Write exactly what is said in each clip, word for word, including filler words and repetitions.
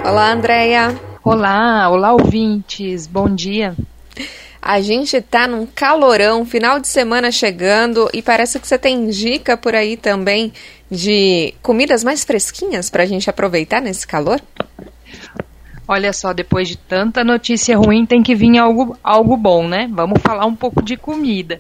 Olá, Andréia. Olá, olá ouvintes, bom dia. A gente tá num calorão, final de semana chegando, e parece que você tem dica por aí também de comidas mais fresquinhas pra gente aproveitar nesse calor? Olha só, depois de tanta notícia ruim, tem que vir algo, algo bom, né? Vamos falar um pouco de comida.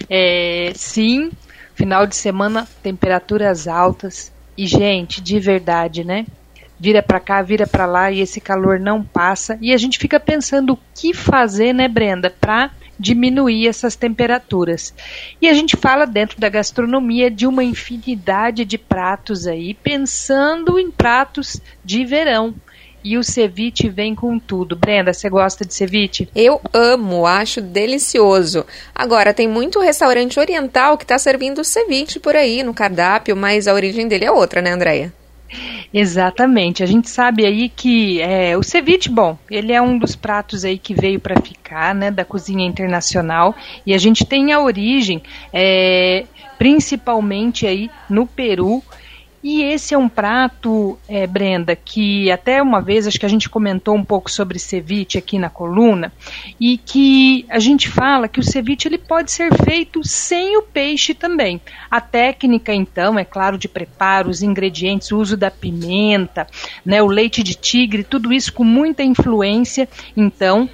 É, sim, final de semana, temperaturas altas, e gente, de verdade, né? Vira pra cá, vira pra lá e esse calor não passa. E a gente fica pensando o que fazer, né, Brenda, pra diminuir essas temperaturas. E a gente fala dentro da gastronomia de uma infinidade de pratos aí, pensando em pratos de verão. E o ceviche vem com tudo. Brenda, você gosta de ceviche? Eu amo, acho delicioso. Agora, tem muito restaurante oriental que tá servindo ceviche por aí no cardápio, mas a origem dele é outra, né, Andréia? Exatamente, a gente sabe aí que é, o ceviche, bom, ele é um dos pratos aí que veio para ficar, né, da cozinha internacional, e a gente tem a origem é, principalmente aí no Peru. E esse é um prato, é, Brenda, que até uma vez acho que a gente comentou um pouco sobre ceviche aqui na coluna, e que a gente fala que o ceviche ele pode ser feito sem o peixe também. A técnica, então, é claro, de preparo, os ingredientes, o uso da pimenta, né, o leite de tigre, tudo isso com muita influência, então,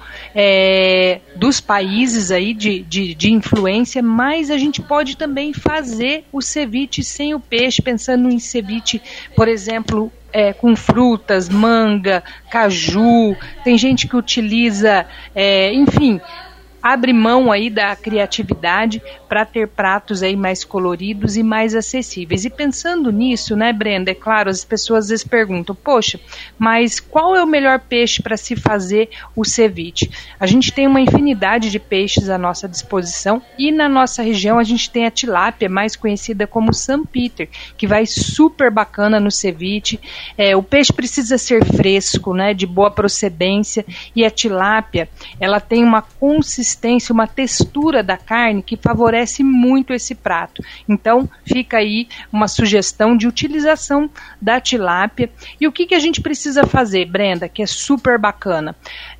é, dos países aí de, de, de influência, mas a gente pode também fazer o ceviche sem o peixe, pensando em ceviche ceviche, por exemplo, é, com frutas, manga, caju, tem gente que utiliza, é, enfim, abre mão aí da criatividade para ter pratos aí mais coloridos e mais acessíveis. E pensando nisso, né, Brenda, é claro, as pessoas às vezes perguntam, poxa, mas qual é o melhor peixe para se fazer o ceviche? A gente tem uma infinidade de peixes à nossa disposição e na nossa região a gente tem a tilápia, mais conhecida como San Peter, que vai super bacana no ceviche. É, o peixe precisa ser fresco, né, de boa procedência, e a tilápia, ela tem uma consistência, uma textura da carne que favorece muito esse prato. Então, fica aí uma sugestão de utilização da tilápia. E o que, que a gente precisa fazer, Brenda, que é super bacana?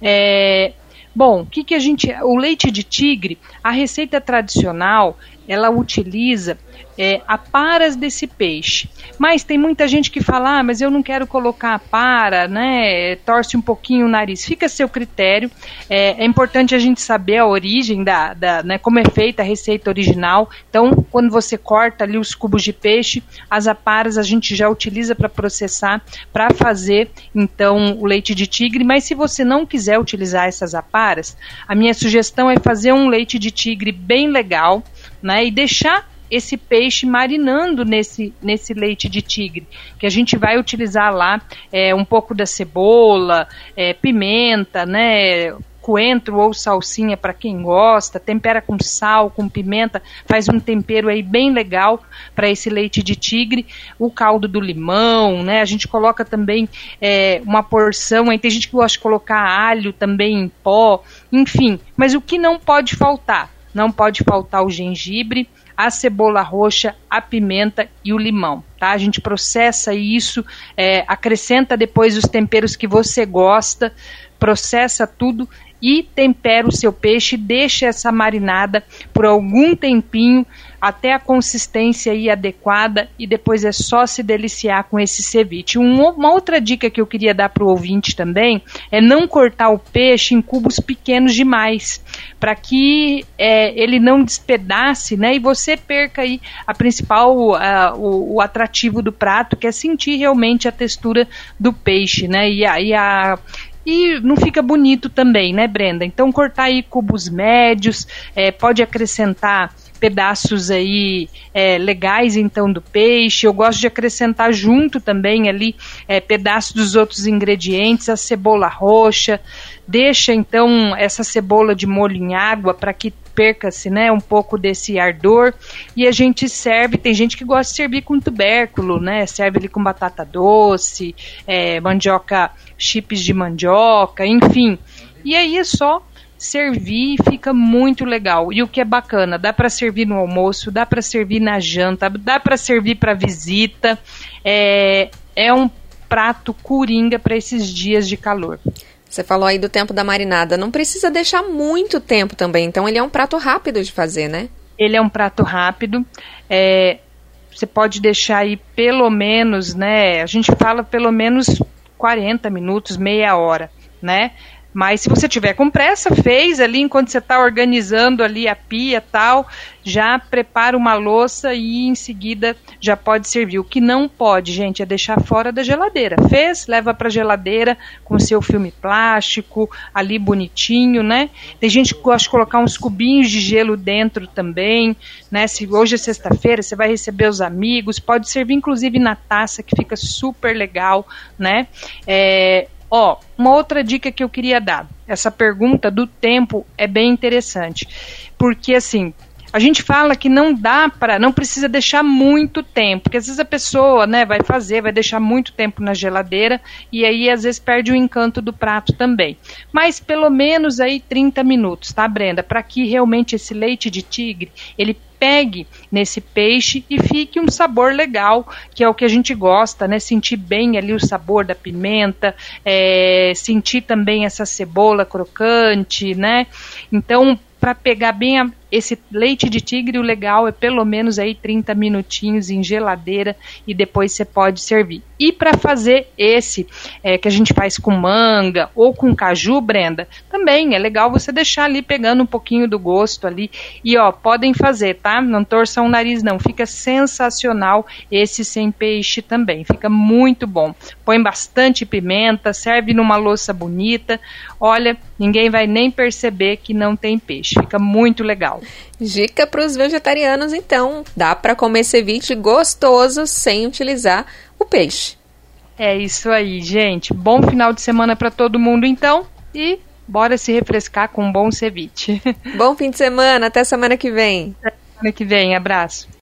É, bom, o que, que a gente... O leite de tigre, a receita tradicional, ela utiliza é, aparas desse peixe. Mas tem muita gente que fala, ah, mas eu não quero colocar a para, né, torce um pouquinho o nariz. Fica a seu critério. É, é importante a gente saber a origem, da, da, né, como é feita a receita original. Então, quando você corta ali os cubos de peixe, as aparas a gente já utiliza para processar, para fazer, então, o leite de tigre. Mas se você não quiser utilizar essas aparas, a minha sugestão é fazer um leite de tigre bem legal, né, e deixar esse peixe marinando nesse, nesse leite de tigre, que a gente vai utilizar lá é, um pouco da cebola, é, pimenta, né, coentro ou salsinha para quem gosta, tempera com sal, com pimenta, faz um tempero aí bem legal para esse leite de tigre, o caldo do limão, né, a gente coloca também é, uma porção, aí tem gente que gosta de colocar alho também em pó, enfim, mas o que não pode faltar? Não pode faltar o gengibre, a cebola roxa, a pimenta e o limão, tá? A gente processa isso, é, acrescenta depois os temperos que você gosta, processa tudo e tempera o seu peixe, deixa essa marinada por algum tempinho até a consistência aí adequada e depois é só se deliciar com esse ceviche. Um, uma outra dica que eu queria dar para o ouvinte também é não cortar o peixe em cubos pequenos demais, para que é, ele não despedace, né, e você perca aí a principal, uh, o, o atrativo do prato, que é sentir realmente a textura do peixe, né, e a, e a E não fica bonito também, né, Brenda? Então, cortar aí cubos médios, é, pode acrescentar pedaços aí é, legais, então, do peixe. Eu gosto de acrescentar junto também ali é, pedaços dos outros ingredientes, a cebola roxa. Deixa, então, essa cebola de molho em água para que perca-se, né, um pouco desse ardor, e a gente serve, tem gente que gosta de servir com tubérculo, né, serve ali com batata doce, é, mandioca, chips de mandioca, enfim, e aí é só servir e fica muito legal. E o que é bacana, dá para servir no almoço, dá para servir na janta, dá para servir para visita, é, é um prato coringa para esses dias de calor. Você falou aí do tempo da marinada, não precisa deixar muito tempo também, então ele é um prato rápido de fazer, né? Ele é um prato rápido, é, você pode deixar aí pelo menos, né, a gente fala pelo menos quarenta minutos, meia hora, né? Mas se você tiver com pressa, fez ali enquanto você está organizando ali a pia e tal, já prepara uma louça e em seguida já pode servir. O que não pode, gente, é deixar fora da geladeira. Fez, leva para a geladeira com seu filme plástico, ali bonitinho, né? Tem gente que gosta de colocar uns cubinhos de gelo dentro também, né? Se hoje é sexta-feira, você vai receber os amigos, pode servir inclusive na taça, que fica super legal, né? É... Ó, uma outra dica que eu queria dar, essa pergunta do tempo é bem interessante, porque assim, a gente fala que não dá para, não precisa deixar muito tempo, porque às vezes a pessoa, né, vai fazer, vai deixar muito tempo na geladeira e aí às vezes perde o encanto do prato também, mas pelo menos aí trinta minutos, tá, Brenda, para que realmente esse leite de tigre, ele pegue nesse peixe e fique um sabor legal, que é o que a gente gosta, né? Sentir bem ali o sabor da pimenta, é, sentir também essa cebola crocante, né? Então, para pegar bem a, esse leite de tigre, o legal é pelo menos aí trinta minutinhos em geladeira e depois você pode servir. E para fazer esse é, que a gente faz com manga ou com caju, Brenda, também é legal você deixar ali pegando um pouquinho do gosto ali. E ó, podem fazer, tá? Não torçam o nariz não, fica sensacional esse sem peixe também, fica muito bom. Põe bastante pimenta, serve numa louça bonita, olha, ninguém vai nem perceber que não tem peixe, fica muito legal. Dica para os vegetarianos, então, dá para comer ceviche gostoso sem utilizar o peixe. É isso aí, gente. Bom final de semana para todo mundo, então, e bora se refrescar com um bom ceviche. Bom fim de semana, até semana que vem. Até semana que vem, abraço.